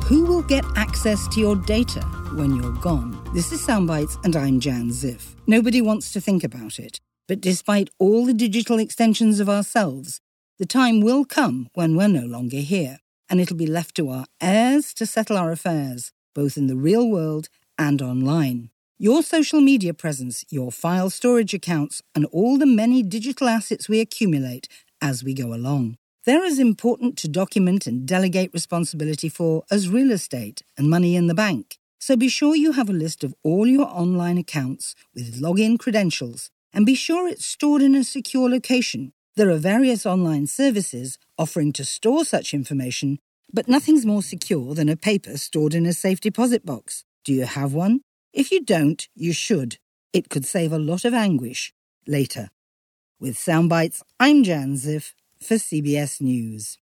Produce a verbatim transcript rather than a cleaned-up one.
Who will get access to your data when you're gone? This is Soundbites, and I'm Jan Ziff. Nobody wants to think about it, but despite all the digital extensions of ourselves, the time will come when we're no longer here, and it'll be left to our heirs to settle our affairs, both in the real world and online. Your social media presence, your file storage accounts, and all the many digital assets we accumulate as we go along. They're as important to document and delegate responsibility for as real estate and money in the bank. So be sure you have a list of all your online accounts with login credentials, and be sure it's stored in a secure location. There are various online services offering to store such information, but nothing's more secure than a paper stored in a safe deposit box. Do you have one? If you don't, you should. It could save a lot of anguish later. With Soundbites, I'm Jan Ziff for C B S News.